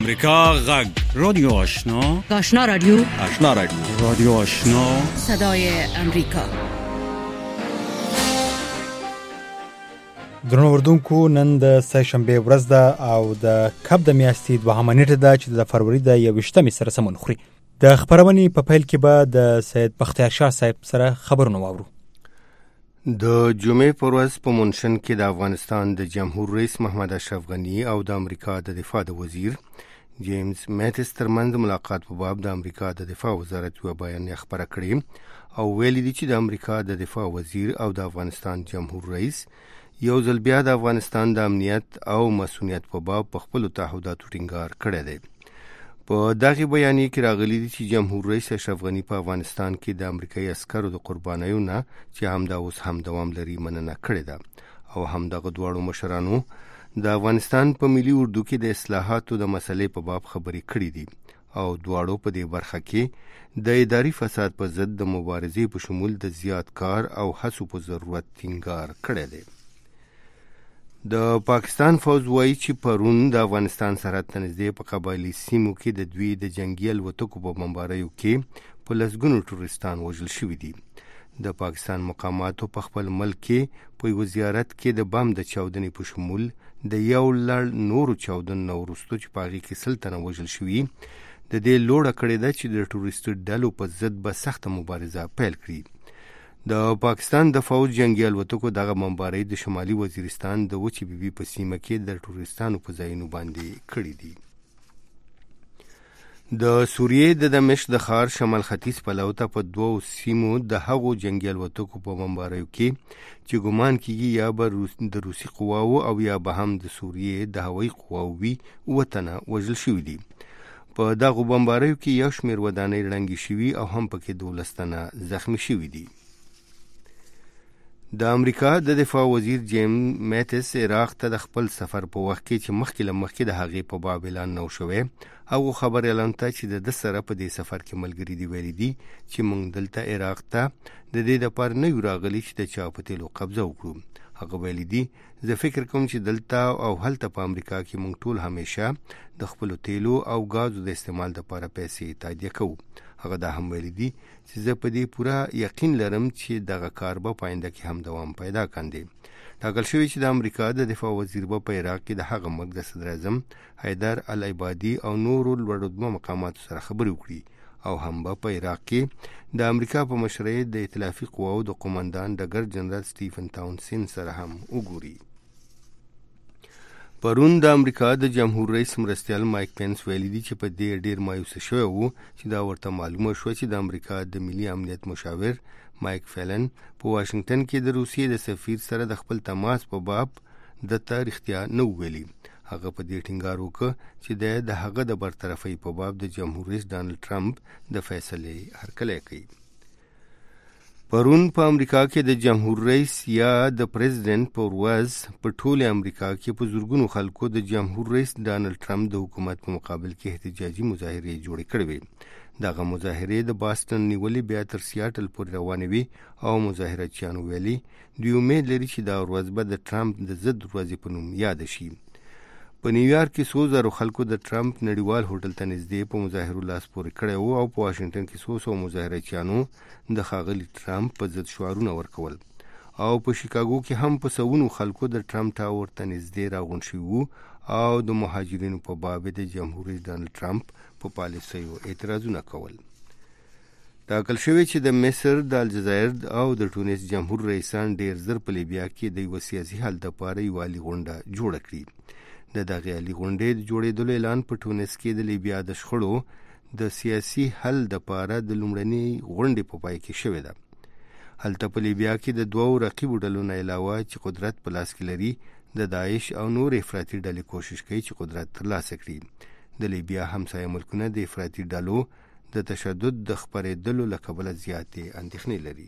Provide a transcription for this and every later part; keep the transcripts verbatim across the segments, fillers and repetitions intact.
امریکا غږ رادیو آشنا آشنا رادیو آشنا رادیو رادیو آشنا صدای امریکا. درنو اردوونکو، نن د سه شنبه ورځ ده او د کب د میاشتې دوهمه نیټه ده چې د فروری د یوویشتمې سره سمون خوري. د خبرونې په پیل کې به د سید بختیار شاه صاحب سره خبرونه واورو. د جمعې پر ورځ په منشن کې د افغانستان د جمهور رئیس محمد اشرف غنی او د امریکا د دفاع د وزیر جیمز میټس ترمنځ ملاقات په باب د امریکا د دفاع وزارت یو بیان خبره کړې او ویلي دي چې د امریکا د دفاع وزیر او د افغانستان جمهور رئیس یو ځل بیا د افغانستان د امنیت او مسؤلیت په باب په خپل تعهداتو ټینګار کړی دی. په دغه بیان کې راغلي دي چې جمهور رئیس اشرف غنی په افغانستان کې د امریکایي عسکرو د قربانیو نه چې همدا اوس هم دوام لري مننه کړې ده او همدغه دواړو مشرانو د افغانستان په ملي اردو کې د اصلاحاتو د مسلې په باب خبرې کړې دي او دواړو په دې برخه کې د اداري فساد په ضد د مبارزې په شمول د زیات کار او هڅو په ضرورت ټینګار کړی دی. د پاکستان فوج وایي چې پرون د افغانستان سرحد ته نږدې په قبایلي سیمو کې د دوی د جنگي الوتکو په بمباریو کې په لسګونو ټوریستان وژل شوي دي. د پاکستان مقاماتو په خپل ملک کې په یو زیارت کې د بم د چاودنې په شمول د یو لړ نورو چاودنو نه وروسته چې په هغې کې سل تنه وژل شوي د دې لوړه کړې ده چې د ټوریستو ډلو په ضد به سخته مبارزه پیل کړي. د پاکستان د فوج جنگي الوتکو دغه بمبارۍ د شمالي وزیرستان د وچې بیبي په سیمه کې د ټوریستانو په ځایونو باندې کړي دي. د سوریې د دمشق د ښار شمال ختیځ پلو ته په دوو سیمو د هغو جنگي الوتکو په بمباریو کې چې ګمان کېږي یا به د روسي قواو او یا به هم د سوریې د هوایي قواو وي اووه تنه وژل شوي دي. په دغو بمباریو کې یو شمېر ودانۍ ړنګې شوي او هم پکې دولس تنه زخمي شوي دي. د امریکا د دفاع وزیر جیم میټس عراق ته د خپل سفر په وخت کې چې مخکې له مخکې د هغې په باب اعلان نه شوی هغو خبر اعلان ته چې د ده سره په دې سفر کې ملګري دي ویلي دي چې موږ دلته عراق ته د دې دپاره نه یو راغلي چې د چا په تیلو قبضه وکړو. هغه ویلي دي زه فکر کوم چې دلته او هلته په امریکا کې موږ ټول همیشه د خپلو تیلو او غازو د استعمال دپاره پیسې تادیه کوو. هغه دا هم ویلي دي چې زه په دې پوره یقین لرم چې دغه کار به په آینده کې هم دوام پیدا کاندي. ټاکل شوی چې د امریکا د دفاع وزیر به په عراق کې د هغه ملک د صدر اعظم حیدر العبادي او نورو لوړ مقاماتو سره خبرې وکړي او هم به په عراق کې د امریکا په مشرۍ د ائتلافي قواو د قومندان ډګر جنرال سټیفن تاونسن سره هم وګوري. پرون د امریکا د جمهور رئیس مرستیال مایک پینس ویلي دي چې په دې ډیر مایوسه شوی و چې دا ورته معلومه شوه چې د امریکا د ملي امنیت مشاور مایک فیلن په واشنگټن کې د روسیې د سفیر سره د خپل تماس په باب د تاریختیا نه ویلي. هغه په دې ټینګار وکړ چې د هغه د برطرفۍ په باب د جمهور رئیس ډانلډ ټرمپ د فیصلې هرکلی کوي. پرون په امریکا کې د جمهور رئیس یا د پریزیدنت په ورځ په ټوله امریکا کې په زرګونو خلکو د جمهور رئیس ډانلډ ټرمپ د حکومت په مقابل کې احتجاجي مظاهرې جوړې کړې وې. دغه مظاهرې د باستن نیولې بیا تر سیاټل پورې روانې وې او مظاهرچیانو ویلي دوی امید لري چې دا ورځ به د ټرمپ د ضد ورځې په نوم یاد شي. په نیویارک کې څو زرو خلکو د ټرمپ نړیوال هوټل ته نږدې په مظاهرو لاس پورې کړی و او په واشنګټن کې څو سوه مظاهرچیانو د ښاغلي ټرمپ په ضد شعارونه ورکول او په شیکاګو کې هم په سوونو خلکو د ټرمپ ټاور ته نږدې راغونډ شوي وو او د مهاجرینو په باب د جمهور رئیس ډانلډ ټرمپ په پالیسیو اعتراضونه کول. ټاکل شوی چې د مصر، د الجزایر او د ټونس جمهور رئیسان ډیر زر په لیبیا کې د یوه سیاسي حل دپاره یوه عالي غونډه جوړه کړي. د دغې عالي غونډې د جوړېدلو اعلان په ټونس کې د لیبیا د شخړو د سیاسي حل دپاره د لومړنۍ غونډې په پای کې شوې ده. هلته په لیبیا کې د دوو رقیبو ډلو نه علاوه چې قدرت په لاس کې لري د داعش او نور افراطي ډلې کوشش کوي چې قدرت ترلاسه کړي. د لیبیا همسایه ملکونه د افراطي ډلو د تشدد د خپرېدلو له کبله زیاتې اندېښنې لري.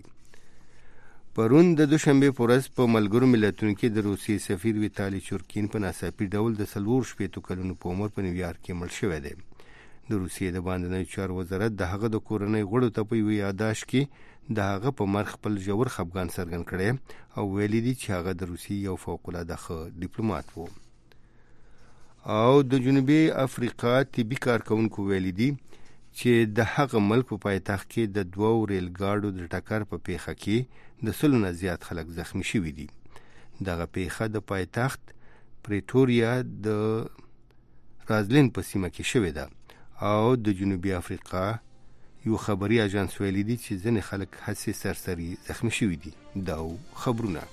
پرون د دوشنبې په ورځ په ملګرو ملتونو کې د روسیې سفیر ویتالي چورکین په ناڅاپي ډول د څلور شپېتو کلونو په عمر په نیویارک کې مړ شوی دی. د روسیې د باندنیو چارو وزارت د هغه د کورنۍ غړو ته په یوه یادداشت کې د هغه په مرګ خپل ژور خفګان څرګند کړی او ویلي دي چې هغه د روسیې یو فوق العاده ښه ډیپلومات و. او د جنوبي افریقا طبي کارکونکو ویلي دي چې د هغه ملک په پایتخت کې د دوو ریل ګاډو د ټکر په پیښه کې د سلو نه زیات خلک زخمی شوي دي. دغه پیښه د پایتخت پریټوریا د رازلین په سیمه کې شوې ده او د جنوبي افریقا یو خبري اژانس ویلي دي چې ځینې خلک هسې سرسري زخمی شوي دي. دا خبرونه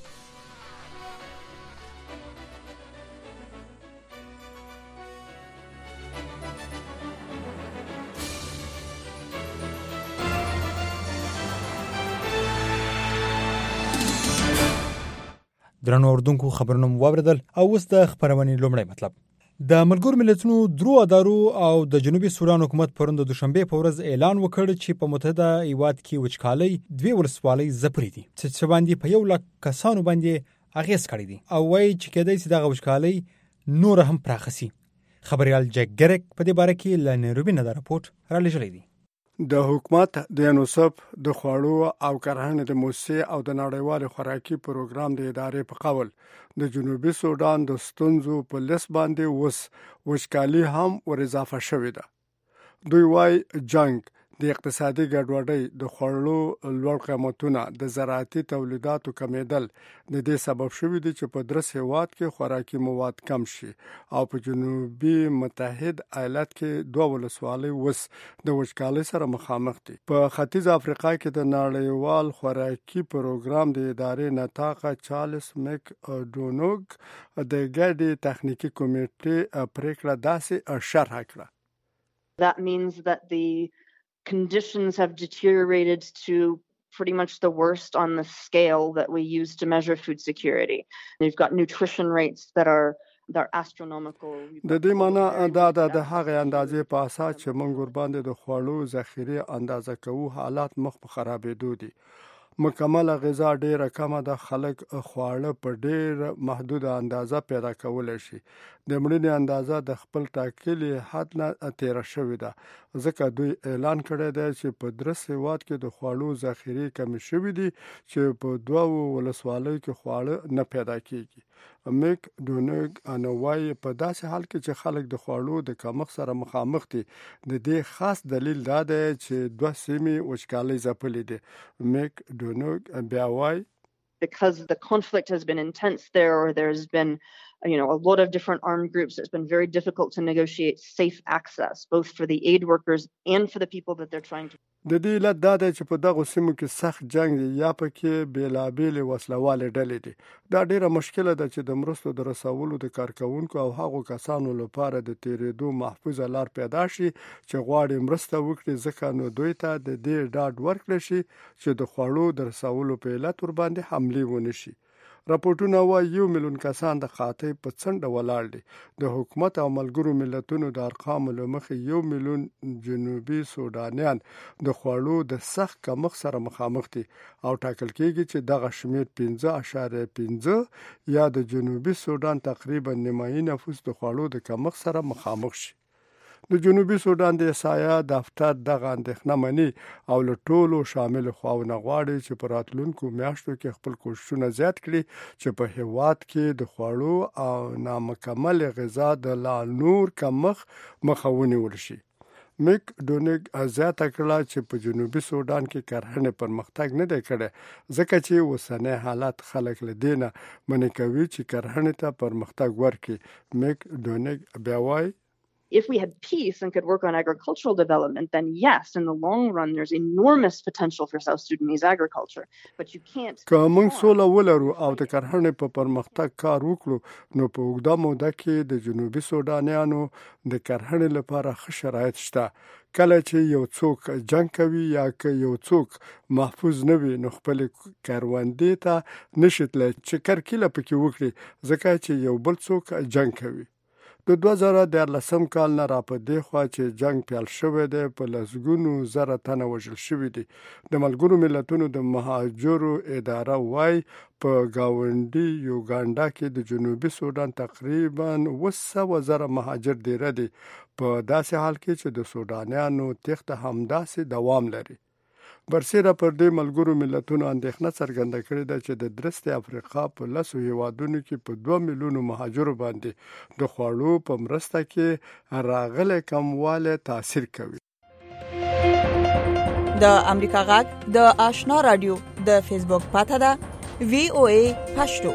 درنو اردوونکو خبرونه مو واوریدل او اوس د خبرونې لومړی مطلب. د ملګرو ملتونو درو ادارو او د جنوبي سودان حکومت پرون د دوشنبه په ورځ اعلان وکړ چې په متحده ایالات کې وچکالۍ دوی ولسوالۍ ځپلې دي چې باندې په یو لک کسانو باندې اغیز کړی دي او وایي چې کېدای شي دغه وچکالۍ نور هم پراخه شي. خبريال جک ګرک په دې باره کې له نيروبي نه راپورټ را لېږلی دی. د حکومت د یونیسف د خوړو او کرهڼې د موسسې او د نړیوال خوراکي پروګرام د ادارې په قول د جنوبي سودان د ستونزو په لس باندې وس وچکالي هم ور اضافه شوې ده. دوی وايي جنگ د اقتصادي ګډوډۍ د خوړو لوړ قیمتونه د زراعتي تولیداتو کمیدل د دې سبب شوی دي چې په درس هیواد کې خوراکي مواد کم شي او په جنوبي متحد ایالات کې دوه ولسوالۍ وس د وچکالۍ سره مخامخ دي. په ختیځ افریقا کې د نړیوال خوراکي پروګرام د ادارې نتاقه چارلز مک ډونوګ د ګډې تخنیکی کمیټې پریکړه داسې شرح کړه. That means that the conditions have deteriorated to pretty much the worst on the scale that we use to measure food security. You've got nutrition rates that are that are astronomical. د دې معنا دا د هغه اندازې په اساس چې موږ ور باندې د خوړو ذخیره اندازه کوو حالات مخ په خرابېدو دي. مکمل غذا ډیره کمه ده، خلک خواړه په ډیر محدوده اندازه پیدا کولای شي. د مړینې اندازه د خپل ټاکلي حد نه تیر شوې ده، ځکه دوی اعلان کړی دی چې په درس هیواد کې د خوړو ذخیره کمی شوې دي چې په دوه ولسوالیو کې خواړه نه پیدا کیږي. میک ډونګ انوای په داسې حال کې چې خلک د خوړو د کمښت سره مخامخ دي، د دې خاص دلیل دا دی چې دوه سیمې وچکالۍ ځپلې دي. میک ډونګ بیا وایي because the conflict has been intense there, or there's been you know a lot of different armed groups, it's been very difficult to negotiate safe access both for the aid workers and for the people that they're trying to. د دې علت دا دی چې په دغه سیمو کې سخت جنگ دی یا پکې بیلابېلې وسلوالې ډلې دي. دا ډیره مشکله ده چې د مرستو د رسولو د کارکونکو او هغو کسانو لپاره د تیرېدو محفوظه لار پیدا شي چې غواړي مرسته وکړي، ځکه نو دوی ته د دې ډاډ ورکړل شي چې د خوړو د رسولو په علت ور باندې حملې ونه شي. راپورټونه وايي یو میلیون کسان د قحطۍ په څنډه ولاړ دي. د حکومت او ملګرو ملتونو د ارقامو له مخې یو میلیون جنوبي سودانیان د خوړو د سخت کمښت سره مخامخ دي او ټاکل کېږي چې دغه شمېر پنځه اعشاریه پنځه یا د جنوبي سودان تقریبا نیمایي نفوس د خوړو د کمښت سره مخامخ شي. د جنوبي سودان د احصایه دفتر دغه اندېښنه مني او له ټولو شامل خواونه غواړي چې په راتلونکو میاشتو کې خپل کوښښونه زیات کړي چې په هیواد کې د خوړو او نامکمل غذا د لا نور کمښت مخه ونیول شي. میک ډونګ زیاته کړه چې په جنوبي سودان کې کرهڼې پرمختګ نه دی کړی، ځکه چې اوسنی حالات خلک له دې نه منع کوي چې کرهڼې ته پرمختګ ورکړي. میک ډونګ بیا وایي if we had peace and could work on agricultural development, then yes, in the long run, there's enormous potential for South Sudanese agriculture. But you can't... که موږ سوله ولرو او د کرهڼې په پرمختګ کار وکړو، نو په اوږده موده کې د جنوبي سودانیانو د کرهڼې لپاره ښه شرایط شته. کله چې یو څوک جنگ کوي یا که یو څوک محفوظ نه وي، نو خپل کروندې ته نشي تللی چې کرکیله پکې وکړي، ځکه چې یو بل څوک جنگ کوي. د دوه زره دیارلسم کال نه را په دې خوا چې جنگ پیل شوی دی، په لسګونو زره تنه وژل شوي دي. د ملګرو ملتونو د مهاجرو اداره وایي په ګاونډي یوګانډا کې د جنوبي سودان تقریبا اوه سوه زره مهاجر دیره دي، په داسې حال کې چې د سودانیانو تېښته همداسې دوام لري. برسیره پر دې ملګرو ملتونو اندېښنه څرګنده کړې ده چې د درسته افریقا په لسو هیوادونو کې په دوه میلیونو مهاجرو باندې د خوړو په مرسته کې راغلي کمواله تاثیر کوي. د امریکا غږ د آشنا رادیو د فیسبوک پاڼه ده وی او ای پښتو.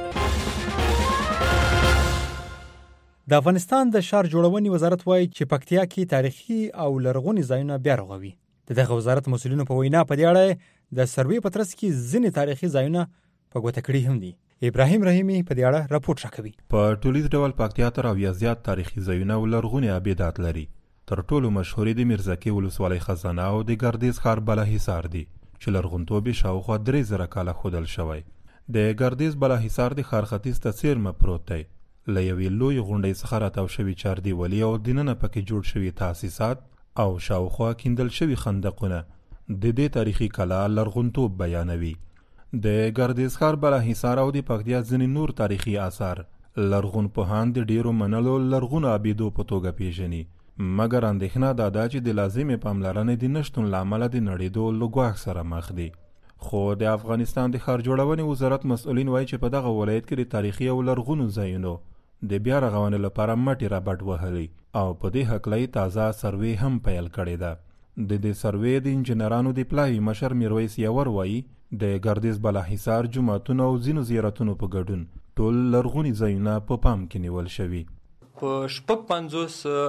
د افغانستان د ښار جوړونې وزارت وایي چې پکتیا کې تاریخي او لرغوني ځایونه بیا رغوي. د دغه وزارت مسؤلینو په وینا په دې اړه د سروې په ترڅ کې ځینې تاریخي ځایونه په ګوته کړي هم دي. ابراهیم رحیمی په دې اړه راپورټ راکوي. په ټولیز ډول پکتیا تر اویا زیات تاریخي ځایونه او لرغوني ابدات لري. تر ټولو مشهوري د میرزکې ولسوالۍ خزانه او د ګردیز ښار بالاحصار دي چې لرغونتوب یې شاوخوا درې زره کاله ښودل شوی. د ګردیز بالاحصار د ښار ختیځ ته څیرمه پروت دی. له یوې لوی غونډۍ څخه راتاو شوي چاردیوالي او دننه پکې جوړ شوي تاسیسات او شاوخوا کیندل شوي خندقونه د دې تاریخي کلا لرغونتوب بیانوي. د ګردیز ښار بالاحصار او د پکتیا ځینې نور تاریخي آثار لرغون پوهان د ډیرو منلو لرغونو ابیدو په توګه پیژني، مګر اندېښنه دا ده چې د لازمې پاملرنې د نشتون له امله د نړېدو له ګواښ سره مخ دي. خو د افغانستان د ښار جوړونې وزارت مسؤلین وایي چې په دغه ولایت کې د تاریخي او لرغونو ځایونو د بیا رغونې لپاره مټې رابټ وهلي او په دې هکله تازه سروې هم پیل کړې ده. د دې سروې د انجنیرانو د پلاوي مشر میرویس یور وایي د ګردیز بالاحصار جوماتونو او ځینو زیارتونو په ګډون ټول لرغوني ځایونه په پام کې نیول شوي. په شپږ پنځوس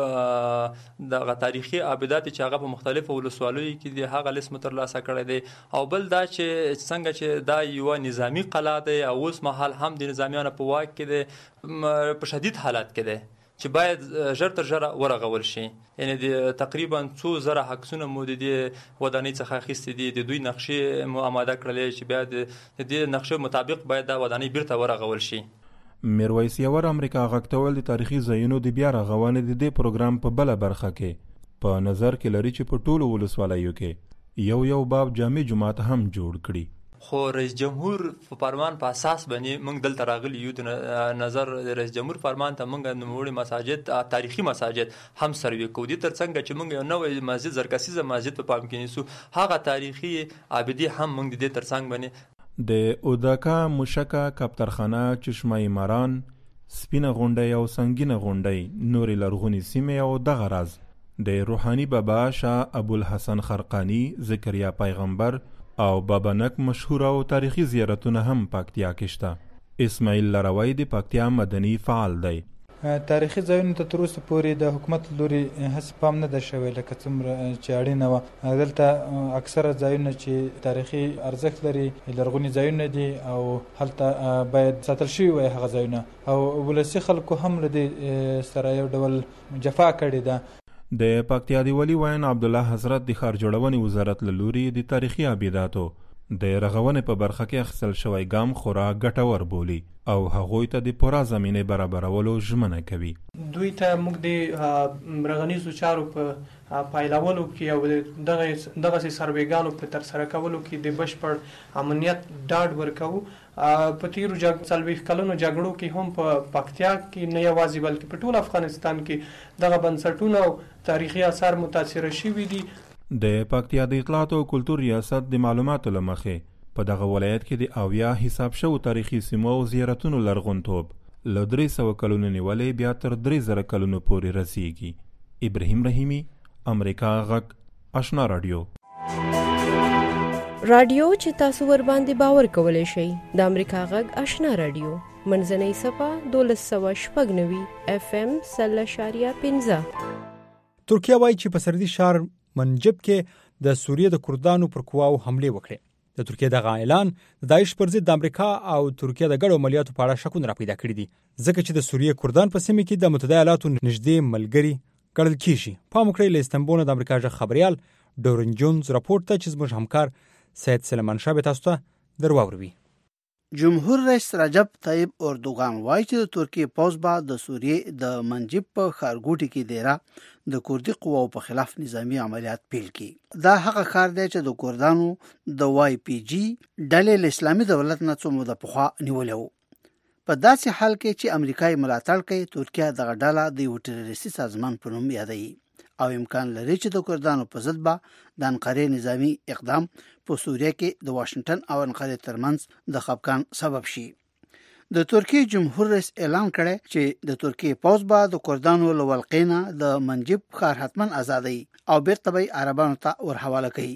دغه تاریخي ابدات چې هغه په مختلفو ولسوالیو کې د هغه لیست ترلاسه کړی دی، او بل دا چې څنګه چې دا یو نظامی قلعه دی او اوس مهال هم د نظامیانو په واک کې دی، په شدید حالت کې دی چې باید ژر تر ژره ورغول شي. یعنی د تقریبا څو زره عکسونه مو د دې ودانۍ څخه اخیستي دي، د دوی نقشې مو آماده کړلې چې بیا د دې نقشې مطابق باید دا ودانۍ بیرته ورغول شي. میرویس یور امریکا غږ ته ویل د تاریخي ځایونو د بیا رغونې د دې پروګرام په بله برخه کې په نظر کې لري چې په ټولو ولسوالیو کې یو یو باب جامع جومات هم جوړ کړي. خو رئیس جمهور په فرمان په اساس باندې موږ دلته راغلي یو. د نظر رئیس جمهور فرمان ته موږ نوموړي مساجد تاریخي مساجد هم سروې کوو. دې تر څنګ چې موږ یو نوی مسجد زرکسیزه مسجد په پام کې نیسو، هغه تاریخي ابدي هم موږ د دې تر څنګ باندې د اوداکا، مشکا، کپترخانه، چشمه ماران، سپینه غونډۍ او سنگینه غونډۍ نورې لرغونې سیمې او دغه راز د روحاني بابا شاه ابوالحسن خرقانی، ذکریا پیغمبر او بابنک مشهور او تاریخي زیارتونه هم پکتیا کې شته. اسماعیل لروی د پکتیا مدني فعال دی. تاریخي ځایونو ته تر اوسه پورې د حکومت لوري هڅې پام نه ده شوی لکه څومره چې اړینه وه. دلته اکثره ځایونه چې تاریخي ارزښت لري لرغوني ځایونه دي او هلته باید ساتل شوي وای هغه ځایونه، او ولسي خلکو هم له دې سره یو ډول جفا کړې ده. د پکتیا د ولي وین عبدالله حضرت د ښار جوړونې وزارت له لوري د تاریخي ابداتو د رغونې په برخه کې اخیستل شوی ګام خورا ګټور بولي او هغوی ته د پوره زمینې برابرولو ژمنه کوي. دوی ته موږ د رغنیزو چارو په پایلولو کې او دغه دغسې سروېګانو په ترسره کولو کې د بشپړ امنیت ډاډ ورکوو. په تیرو څلوېښت کلونو جګړو کې هم په پکتیا کې نه یوازې بلکې په ټول افغانستان کې دغه بنسټونه او تاریخي آثار متاثره شوي دي. د پکتیا د اطلاعات او کلتور ریاست د معلوماتو له مخې په دغه ولایت کې د اویا حساب شوو تاریخي سیمو او زیارتونو لرغونتوب له درې سوه کلونو نیولې بیا تر درې زره کلونو پورې رسیږي. ابراهیم رحیمی، امریکا غږ، آشنا رادیو. رادیو چې تاسو ور باندې باور کولای شئ د امریکا غږ آشنا رادیو منځنۍ صفه دولس سوه شپږ نوي اف ام سل اشاریه پنځه. ترکیه وایي چې په سردي ښار منجب کې د سوریې د کردانو پر قواو حمله وکړه. د ترکیه دغه اعلان د داعش پر ضد د امریکا او ترکیه د ګډو عملیاتو په اړه شکونه را پیدا کړي دي، ځکه چې د سوریې کردان په سیمه کې د متحده ایالاتو نږدې ملګري ګڼل کیږي. پام وکړئ له استنبول د امریکا ژغ خبريال ډورن جونز راپورټ ته چې زموږ همکار سید سلیمان شاه به تاسو ته درواوروي. جمهور رئیس رجب طیب اردوغان وایي چې د ترکیې پوځ به د سوریې د منجب په ښارګوټي کې دیره د کردي قواو په خلاف نظامی عملیات پیل کړي. دا هغه ښار دی چې د کردانو د واي پی جی ډلې له اسلامي دولت نه څو موده پخوا نیولی و. په داسې حال کې چې امریکا یې ملاتړ کوي، ترکیه دغه ډله د یو ټیرریستي سازمان په نوم یادوي او امکان لري چې د کردانو په ضد به د انقرې نظامی اقدام په سوریه کې د واشنگټن او انقرې ترمنځ د خفقان سبب شي. د ترکیه جمهور رئیس اعلان کړی چې د ترکیه پوځ به د کردانو له ولقې نه د منجب ښار حتما ازادوي او بیرته به عربانو ته ورحواله کوي.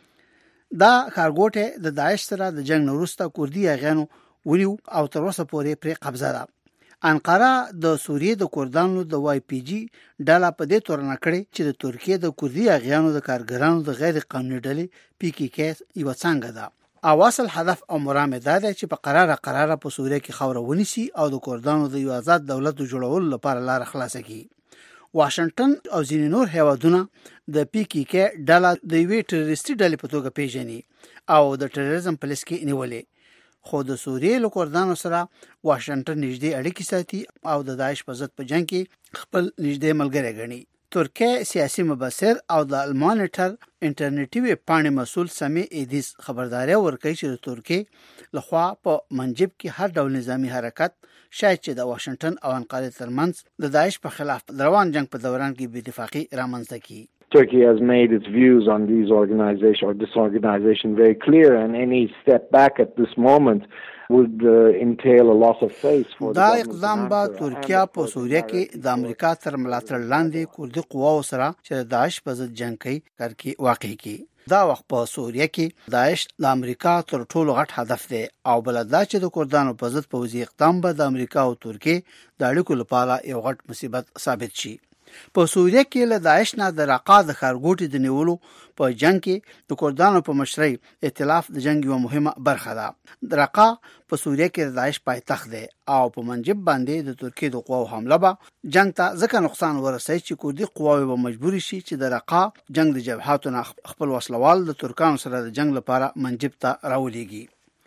دا ښارګوټی د داعش سره د جنگ نه وروسته کردي اغیانو ونیو او تر اوسه پورې پرې قبضه ده. انقره د سوریې د کردانو د وای پی جی ډله په دې تورنه کړې چې د ترکیه د کردي اغیانو د کارګرانو د غیر قانوني ډلې پی کی کی یو څنګه ده. او اصل هدف او مرام دا دی چې په قراره قراره په سوریه کې خاور ونیسي او د کردانو د یو آزاد دولت جوړولو لپاره لار خلاصه کړي. واشنگټن او ځینې نور هیوادونه د پی کی کی ډله د یوې ټروریستي ډلې په توګه پیژني او د ټروریزم په لیست کې نیولې. خو د سوریې له کردانو سره واشنگټن نږدې اړیکې ساتي او د داعش په ضد په جنگ کې خپل نږدې ملګری ګڼي. ترکیه سیاسي مبصر او د المانیټر انټرنیټي پاڼې مسول سمی ایدیس خبرداري ورکړي چې د ترکیه لخوا په منجب کې هر ډول نظامی حرکت شاید چې د واشنگټن او انقره ترمنځ د داعش په خلاف روان جنگ په دوران کې بې اتفاقي رامنځته کړي. Turkey has made its views on these organizations or this organization very clear, and any step back at this moment would uh, entail a loss of face for the دا اقدام با ترکیه په سوریه کې د امریکا تر ملاتړ لاندې کردي قواو سره چې د داعش په ضد جنگ کوي کار کې واقع کی. دا وخت په سوریه کې داعش د امریکا تر ټولو غټ هدف دی او بل دا چې د کردانو په ضد پوځي اقدام به د امریکا او ترکیه د اړیکو لپاره یو غټ مصیبت ثابت شي. په سوریه کې له داعش نه د رقا د ښارګوټي د نیولو په جنگ کې د کردانو په مشرۍ ائتلاف د جنگ یو مهمه برخه ده. د رقا په سوریه کې د داعش پایتخت دی او په منجب باندې د ترکیه د قواو حمله به جنگ ته ځکه نقصان ورسوي چې کردي قواوې به مجبور شي چې د رقا جنگ د جبهاتو نه خپل وسلوال د ترکانو سره د جنگ لپاره منجب ته راولېږي.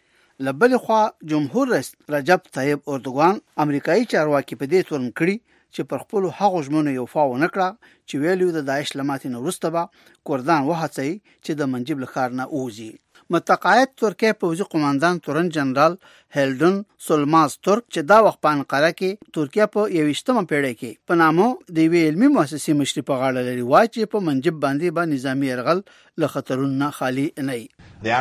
لبل خوا جمهور رئیس رجب طیب اردوغان امریکایي چارواکي په دې تورن کړي چې پر خپل هغو ژمنو یو فاو نکړه چې ویلو د داعش لماتې نه وروسته به کردان وهڅوي چې د منجب له ښار نه ووځي. متقاعد ترکیه پوځي قوماندان تورن جنرال هیلډن سولماز ترک چې دا وخت په انقره کې ترکیه په یویشتمه پیړۍ کې په نامه د یوې علمي مؤسسې مشري په غاړه لري وایي چې په منجب باندې به نظامي یرغل له خطرونو خالي نه وي.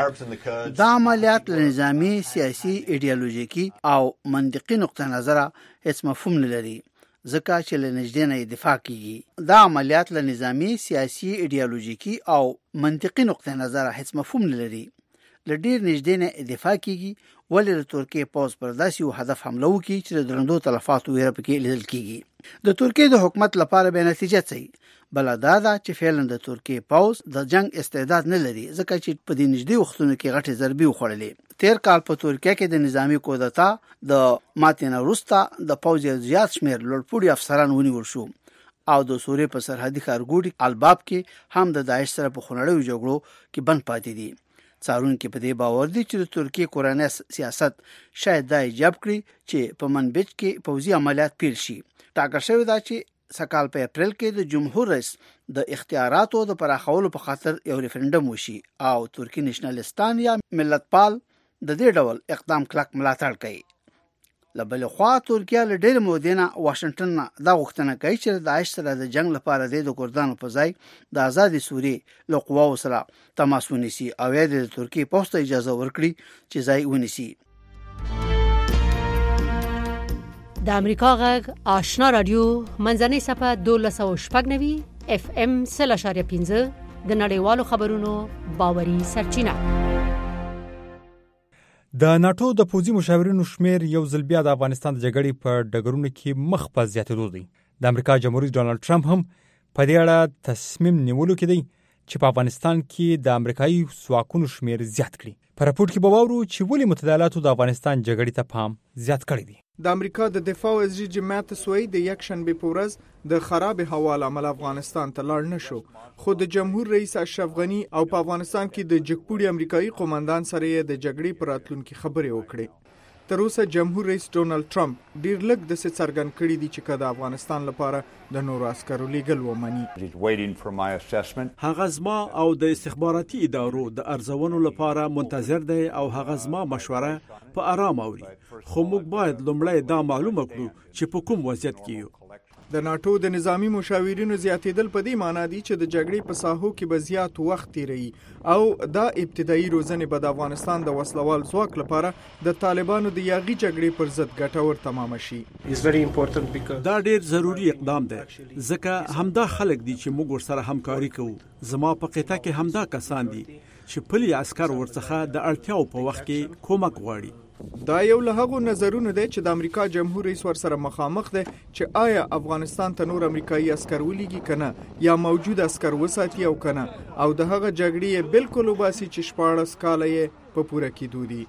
دا عملیات له نظامي سیاسي ایډیالوژیکي او منطقي نقطه نظره هیڅ مفهوم نه لري ځکه چې له نږدې نه دفاع کیږي. دا عملیات له نظامي سیاسي ایډیالوژیکي او منطقي نقطه نظره هیڅ مفهوم نه لري. له ډیر نږدې نه دفاع کیږي ولې د ترکیه پوځ پر داسې یو هدف حمله وکړي چې د درندو تلفاتو ویره پکې لیدل کیږي. د ترکیه د حکومت لپاره به نتیجه څه بل دا ده چې فعلا د ترکیه پوځ د جنگ استعداد نه لري ځکه چې په دې نږدې وختونو کې غټې ضربې وخوړلې. تیر کال په ترکیه کې د نظامی کودتا د ماتې نه وروسته د پوځ زیات شمیر لوړپوړي افسران ونیول شو او د سوریې په سرحدي ښارګوټي الباب کې هم د داعش سره په خونړیو جګړو کې بند پاتې دي. څارونکي په دې باور دي چې د ترکیه کورنۍ سیاست شاید دا ایجاب کړي چې په منبج کې پوځي عملیات پیل شي. ټاکل شوی دا چې سکال په اپریل کې د جمهور رئیس د اختیاراتو د پراخولو په خاطر یو ریفرندم وشي او ترکی نېشنلستان یا ملتپال د دې ډول اقدام کلک ملاتړ کوي. لبل خوا ترکیه له ډېر مودې نه واشنگټن نه دا غوښتنه کوي چې د داعش سره د جنگ لپاره د کردانو په ځای د آزادې سوریې له قواو سره تماس ونیسي او یا د ترکیې پوځ ته اجازه ورکړي چې ځای ونیسي. د امریکا غږ آشنا رادیو منځنۍ صفحه دولس او شپږ نوي اف ام سل اشاریه پنځه د نړیوالو خبرونو باوري سرچینه. د ناتو د پوځي مشاورینو شمیر یو ځل بیا د افغانستان د جګړې په ډګرونو کې مخ په زیاتېدو دی. د امریکا جمهوریت ډانلډ ټرمپ هم په دې اړه تصمیم نیولو کې دی چې په افغانستان کې د امریکایي ځواکونو شمیر زیات کړي. په راپور کې به واورو چې ولې متداولاتو د افغانستان جګړې ته پام زیات کړی دی. د امریکا د دفاع وزیر جیم ماتس وایي د یک شنبه په ورځ د خراب هوا له امله افغانستان ته لاړ نشو، خو د جمهور رئیس اشرف غنی او په افغانستان کې د جګپوړي امریکایي قوماندان سره د جګړې پر راتلونکي خبرې وکړې. تر اوسه جمهور رئیس ډونالد ټرمپ ډیر لږ د څه څرګند کړي دي چې کله افغانستان لپاره د نورو عسکرو لیږل ومني. هغه زما او د استخباراتي ادارو د ارزونو لپاره منتظر دی او هغه زما مشوره په آرام اوري، خو موږ باید لومړی دا معلومه کړو چې په کوم وضعیت کې یو. د ناتو د نظامی مشاورینو زیاتېدل په دې معنی دي چې د جګړې په ساحو کې به زیات وخت تیروي او دا ابتدایي روزنې به د افغانستان د وسلوال ځواک لپاره د طالبانو د یاغي جګړې پر ضد ګټور تمام شي. دا ډېر ضروری اقدام دی ځکه همدا خلک دي چې موږ ورسره همکاري کوو. زما په قطعه کې همدا کسان دي چې پلي عسكر ورڅخه د اړتیاو په وخت کې کومک غواړي. دا یو له هغو نظرونو دی چې د امریکا جمهور رئیس ورسره مخامخ دی چې آیا افغانستان ته نور امریکایي عسكر ولېږي کنه یا موجود عسكر وساتي او کنه او د هغه جګړې بالکل وباسي چې شپاړس کاله یې په پوره کېدو دي.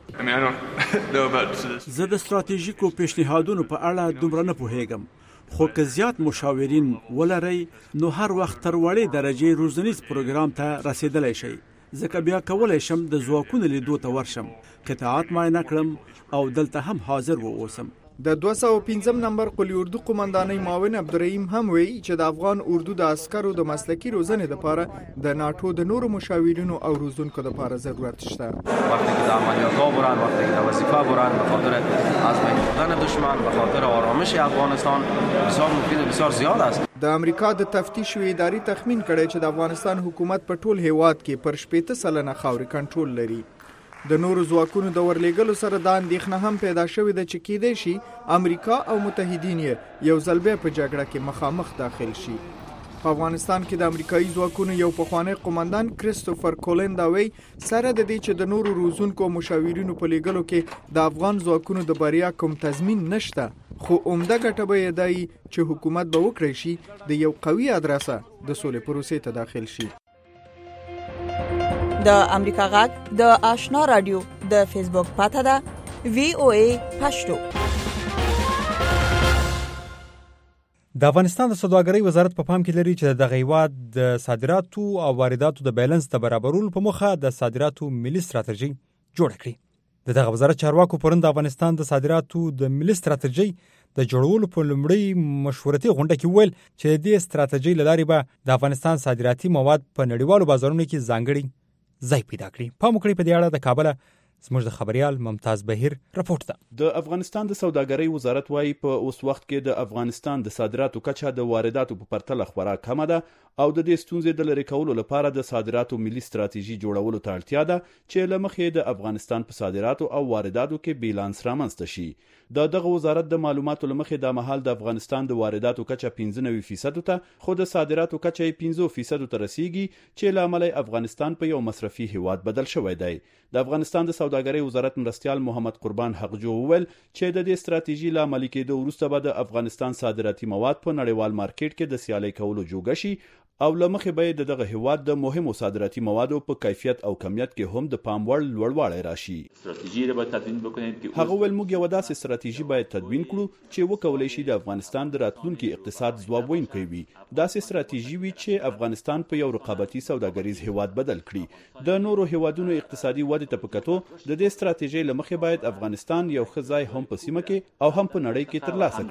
زه د ستراتیژیکو پیشنهادونو په اړه دومره نه پوهیږم، خو که زیات مشاورین ولرئ نو هر وخت تر وړې درجې روزنیز پروګرام ته رسیدلی شئ. ځکه بیا کولی شم د ځواکونو لیدو ته ورشم، قطعات معاینه کړم او دلته هم حاضر واوسم. د دوه سوه پنځم نمبر قلی اردو قومندانۍ معاون عبدالرحیم هم وایي چې د افغان اردو د عسکرو د مسلکي روزنې لپاره د ناتو د نورو مشاورینو او روزونکو لپاره ضرورت شته. وقتی که د عملیات‌ها برن، وقتی که د وظیفه برن، به خاطر از بین بردن دشمن، به خاطر آرامش افغانستان بسیار مفید بسیار زیاد است. د امریکا د تفتیش و اداري تخمین کړی چې د افغانستان حکومت په ټول هیواد کې پر شپېته سلنه خاورې کنټرول لري. د نورو ځواکونو د ورلېږلو سره دا اندېښنه هم پیدا شوې ده چې کېدای شي امریکا او متحدین یې یو ځل بیا په جګړه کې مخامخ داخل شي. په افغانستان کې د امریکایي ځواکونو یو پخوانی قومندان کریستوفر کولین دا وایي سره د دې چې د نورو روزونکو مشاورینو په لیږلو کې د افغان ځواکونو د بریا کوم تضمین نشته، خو عمده ګټه به یې دا وي چې حکومت به وکړی شي د یو قوي ادرسه د سولې پروسې ته داخل شي. د امریکا غږ د آشنا رادیو د فیسبوک پاته ده وی او ای پښتو. د افغانستان د سوداګرۍ وزارت په پام کې لري چې د هیواد د صادراتو او وارداتو د بیلانس د برابرولو په موخه د صادراتو ملي ستراتیژي جوړه کړي. د دغه وزارت چارواکو پرون د افغانستان د صادراتو د ملي ستراتیژي د جوړولو په لومړۍ مشورتي غونډه کې ویل چې د دې ستراتیژي له لارې به د افغانستان صادراتي مواد په نړیوالو بازارونو کې ځانګړي ځای پیدا کړي. پام وکړئ په دې اړه د کابل زموږ د خبريال ممتاز بهیر رپورټ ده. د افغانستان د سوداګرۍ وزارت وايي په اوس وخت کې د افغانستان د صادراتو کچه د وارداتو په پرتله خورا کمه ده او د دې ستونزې د لرې کولو لپاره د صادراتو ملي ستراتیژي جوړولو ته اړتیا ده چې له مخې د افغانستان په صادراتو او وارداتو کې بیلانس رامنځته شي. د دغه وزارت د معلوماتو لمخې د مهال د افغانستان د وارداتو کچه پنځه نوي فیصد ته، خو د صادراتو کچه پنځه فیصد ته رسیدي چې لامل افغانستان په یو مصرفي هیواد بدل شوی دی. د افغانستان د سوداګرۍ وزارت مرستیال محمد قربان حقجو وویل چې د دې ستراتیژي له عملي کېدو وروسته به د افغانستان صادراتي مواد په نړیوال مارکیټ کې د سیالۍ کولو جوګه شي او لمخې به د دغه هیواد د مهمو صادراتي موادو په کیفیت او کمیت کې هم د پام وړ لوړوالی راشي. استراتیژي را باید تدوین بکنید که هغه ول موږ یو داسې استراتیژي باید تدوین کړو چې وکولای شي د افغانستان د راتلونکي اقتصاد ځواب ویونکی وي. داسې استراتیژي وي چې افغانستان په یو رقابتي سوداګریز هیواد بدل کړي. د نورو هیوادونو اقتصادي ودې ته پکتو د دې استراتیژي لمخې باید افغانستان یو ښه ځای هم په سیمه کې او هم په نړۍ کې ترلاسه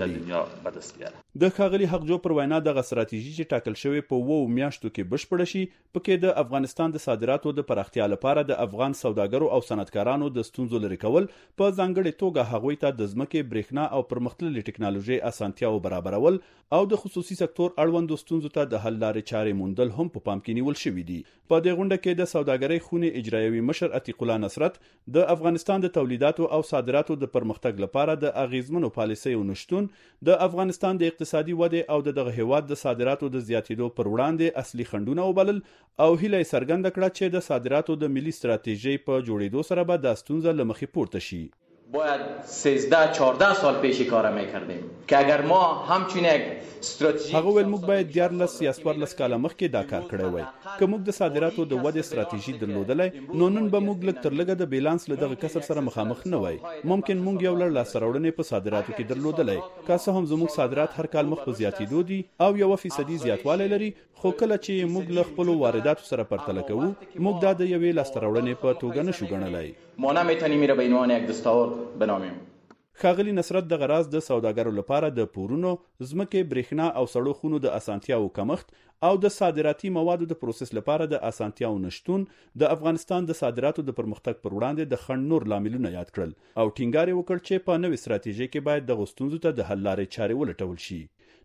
کړي. د ښاغلي حقجو پر وینا دغه استراتیژي چې ټاکل شوی په وو میاشتو کې بشپړ شي پکې د افغانستان د صادراتو د پراختیا لپاره د افغان سوداګرو او صنعتکارانو د ستونزو لرې کول، په ځانګړي توګه هغوی ته د ځمکې برېښنا او پرمختللې ټکنالوژي اسانتیاو برابرول او د خصوصي سکتور اړوندو ستونزو ته د حل لارې چارې موندل هم په پام کې نیول شوي دي. په دې غونډه کې د سوداګرۍ خونې اجرایوي مشر عتیق الله نصرت د افغانستان د تولیداتو او صادراتو د پرمختګ لپاره د اغیزمنو پالیسیو نشتون، د افغانستان د اقتصادي ودې او دغه هیواد د صادراتو د زیاتېدو پر وړاندې اصلي خنډونه وبلل او هیله څرګنده کړه چې د صادراتو د ملي ستراتیژي په جوړېدو سره به د ستونزه له مخې پورته شي. باید سیزده چهارده سال پیش کار میکردیم که اگر ما همچین یک استراتژی هغه ول موږ باید دیارلس یا څوارلس کاله مخکې دا کار کړی وای. که موږ د صادراتو د ودې استراتیژي درلودلای نو نن به موږ لږ تر لږه د بیلانس له دغه کسر سره مخامخ نه وای. ممکن موږ یو لړ لاسته راوړنې په صادراتو کې درلودلای، که څه هم زموږ صادرات هر کال مخ په زیاتېدو دي او یو فیصدي زیاتوالی لري، خو کله چې موږ له خپلو وارداتو سره پرتله کوو موږ دا د یوې لاسته راوړنې په توګه نشو ګڼلی. ما نمیتونیم را به عنوان یک دستاورد بنامیم. ښاغلي نصرت دغه راز د سوداګرو لپاره د پورونو، ځمکې، برېښنا او سړو خونو د اسانتیاو کمښت او د صادراتي موادو د پروسس لپاره د اسانتیاو نشتون د افغانستان د صادراتو د پرمختګ پر وړاندې د خنډ نور لاملونه یاد کړل او ټینګار یې وکړ چې په نوې ستراتیژۍ کې باید د ستونزو ته د حل لارې چارې ولټول شي.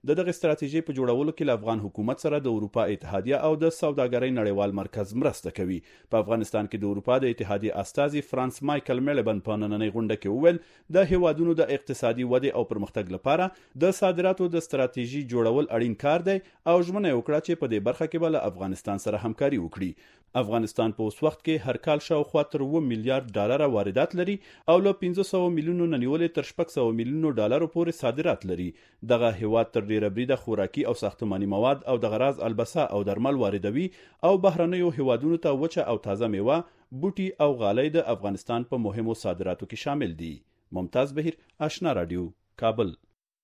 د دغه ستراتیژي په جوړولو کې له افغان حکومت سره د اروپا اتحادیه او د سوداګرۍ نړیوال مرکز مرسته کوي. په افغانستان کې د اروپا د اتحادیې استازي فرانس مایکل میلبن په نننۍ غونډه کې وویل د هیوادونو د اقتصادي ودې او پرمختګ لپاره د صادراتو د ستراتیژي جوړول اړین کار دی او ژمنه وکړه چې په دې برخه کې به له افغانستان سره همکاري وکړي. افغانستان په اوس وخت کې هر کال شاوخوا تر اووه میلیارډ ډالر واردات لري او له پنځه سوه میلیونو نه نیولې تر شپږ سوه میلیونو ډالرو پورې صادرات لري. دغه هیواد تر ډیره بریده خوراکي او ساختماني مواد او د غراض البسه او درمل واردوي او بهرنیو هیوادونو ته وچه او تازه میوه، بوټي او غالۍ د افغانستان په مهمو صادراتو کې شامل دي. ممتاز بهیر، آشنا رادیو، کابل.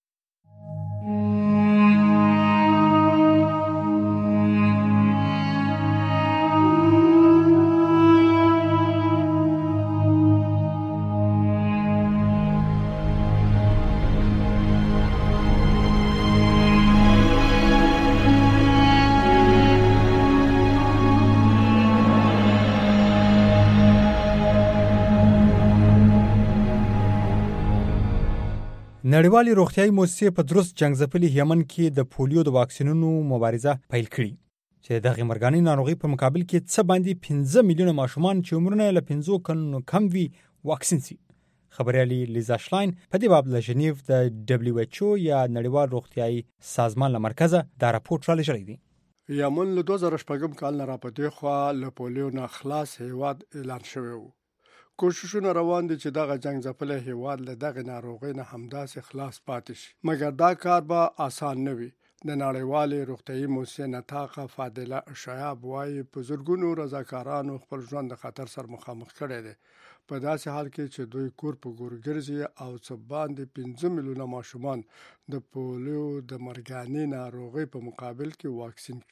نړیوالې روغتیايي مؤسسې په درست جنګ ځپلي یمن کې د پولیو د واکسینونو مبارزه پیل کړې چې دغه مرګاني ناروغي په مقابل کې څه باندې پنځه میلیونه ماشومان چې عمرونه له پنځو کلونو کم وي واکسین شي. خبريالي لیزا شلاین په دې باب له ژنیف د دبليو ایچ او یا نړیوال روغتیايي سازمان له مرکزه دا راپورټ را لېږلی دی. یمن له دوه زره شپږم کال نه راپدې خو له پولیو نه خلاص هیواد اعلان شوی و. کوششونه روان دي چې دغه جنگ ځپلي هیواد له دغه ناروغۍ نه همداسې خلاص پاتې شي، مګر دا کار به آسان نه وي. د نړیوالې روغتیايي مؤسسې نطاقه فاضله شعیب وایي په زرګونو رضاکارانو خپل ژوند د خطر سره مخامخ کړی دی، په داسې حال کې چې دوی کور په کور ګرځي او څه باندې پنځه میلیونه ماشومان د پولیو د مرګاني ناروغۍ په مقابل کې واکسین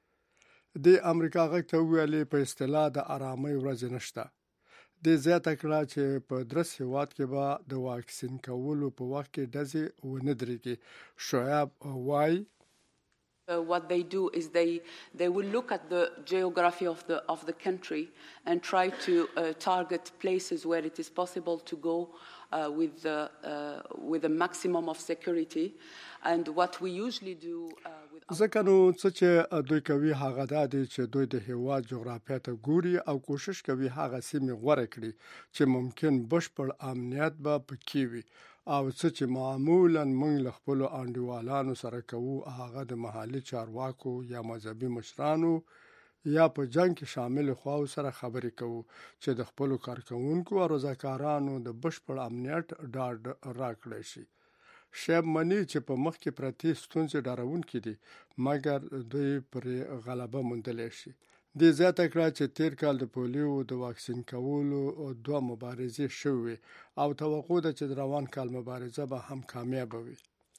کړي. د امریکا غږ ته ویلي په اصطلاح د آرامۍ ورځ نشته. د زیاته کړه چې په درس هیواد کې به د واکسین کولو په وخت کې ډزې ونه درېږي. شعیب وایي Uh, what they do is they they will look at the geography of the of the country and try to uh, target places where it is possible to go uh, with the, uh, with a maximum of security. And what we usually do uh, with ځکه نو څه چې دوی کوي هغه دا دی چې دوی د هیواد جغرافیه ته ګوري او کوشش کوي هغه سیمې غوره کړي چې ممکن بشپړ امنیت به پکې وي او څه چې معمولا موږ له خپلو انډیوالانو سره کوو هغه د محلي چارواکو یا مذهبي مشرانو یا په جنگ کې شامل خواو سره خبرې کوو چې د خپلو کارکوونکو او رضاکارانو د بشپړ امنیت ډاډ راکړی شي. شیب منی چې په مخ کې پرتې ستونزې ډارونکې دي مګر دوی پرې غلبه موندلی شي. د زیاته کړه چې تیر کال د پولیو د واکسین کولو دوه مبارزې شوې او توقع ده چې د روان کال مبارزه به هم کامیابه وي.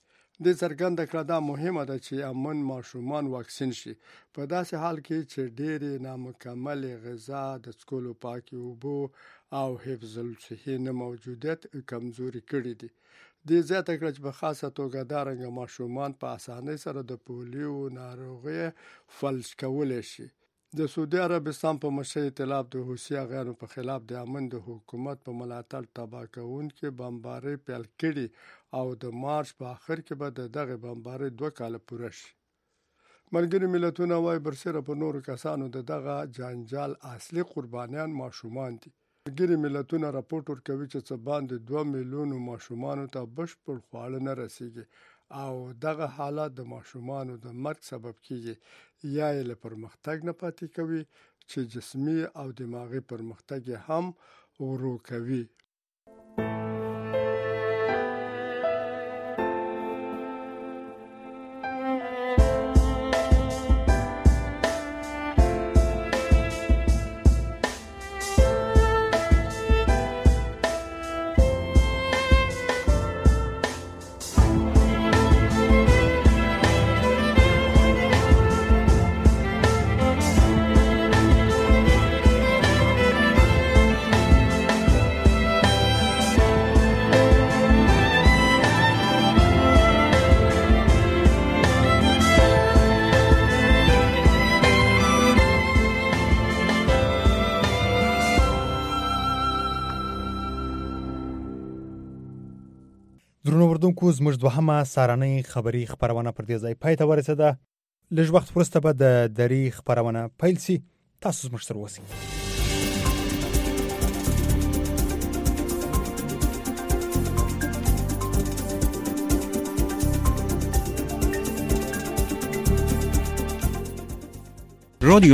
د څرګنده کړه دا مهمه ده چې امن ماشومان واکسین شي په داسې حال کې چې ډېرې نامکملې غذا، د څښلو پاکې اوبو او حفظ الصحې نه موجودیت کمزوري کړي دي. د زیاته کړه چې په خاصه توګه دا رنګه ماشومان په اسانۍ سره د پولیو ناروغۍ فلج کولی شي. د سعودي عربستان په مشر ائتلاف د حوثي اغیانو په خلاف د امن د حکومت په ملاتړ تباه کوونکې بمبارۍ پیل کړي او د مارچ په آخر کې به د دغه بمبارۍ دوه کاله پوره شي. ملګري ملتونه وایي برسېره په نورو کسانو د دغه جنجال اصلي قربانیان ماشومان دي. ملګري ملتونه راپورټ ورکوي چې څه باندې دوه میلیونو ماشومانو ته بشپړ خواړه نه رسیږي او دغه حالات د ماشومانو د مرګ سبب کیږي یا یې له پرمختګ نه پاتې کوي چې جسمي او دماغي پرمختګ هم ورو کوي. اوردونکو زموږ دوهمه سارنۍ خبری خبرونه پر دې ځای پای ته ورسېده. لږ وخت وروسته به د دري خبرونه پیل شي. تاسو زموږ سره اوسئ. رادیو